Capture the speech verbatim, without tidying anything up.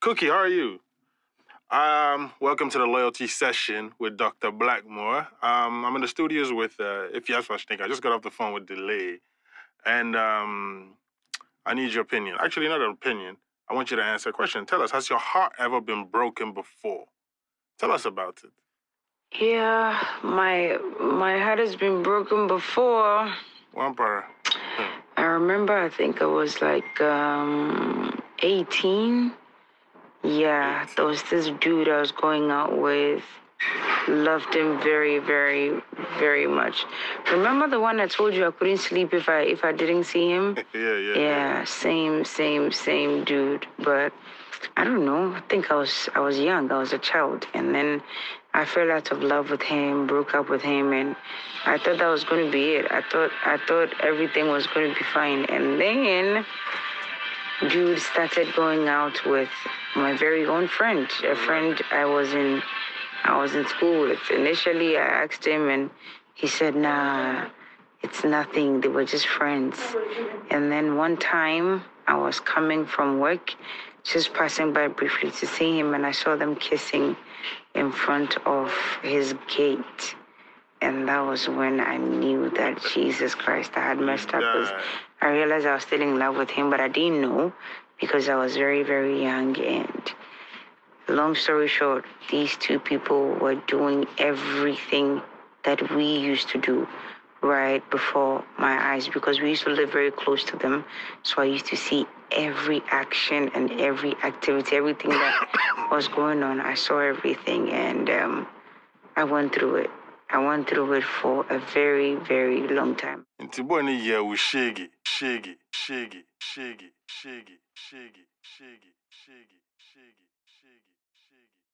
Cookie, how are you? Um, welcome to the loyalty session with Doctor Blackmore. Um, I'm in the studios with uh, Ifias Vashnik. I just got off the phone with Delay, and um, I need your opinion. Actually, not an opinion. I want you to answer a question. Tell us, has your heart ever been broken before? Tell us about it. Yeah, my my heart has been broken before. Wampara. I remember, I think I was like um, eighteen. Yeah, there was this dude I was going out with. Loved him very, very, very much. Remember the one I told you I couldn't sleep if I if I didn't see him? yeah, yeah, yeah. Yeah, same, same, same dude. But I don't know. I think I was I was young. I was a child, and then I fell out of love with him, broke up with him, and I thought that was going to be it. I thought I thought everything was going to be fine, and then dude started going out with my very own friend, a friend I was in I was in school with. Initially, I asked him, and he said, "Nah, it's nothing. They were just friends." And then one time, I was coming from work, just passing by briefly to see him, and I saw them kissing in front of his gate. And that was when I knew that, Jesus Christ, I had messed up. Because I realized I was still in love with him, but I didn't know because I was very, very young. And long story short, these two people were doing everything that we used to do right before my eyes, because we used to live very close to them. So I used to see every action and every activity, everything that was going on. I saw everything, and um, I went through it. I went through it for a very, very long time. Inti boy ni ye wu shaggy, shaggy, shaggy, shaggy, shaggy, shaggy, shaggy, shaggy, shaggy, shaggy.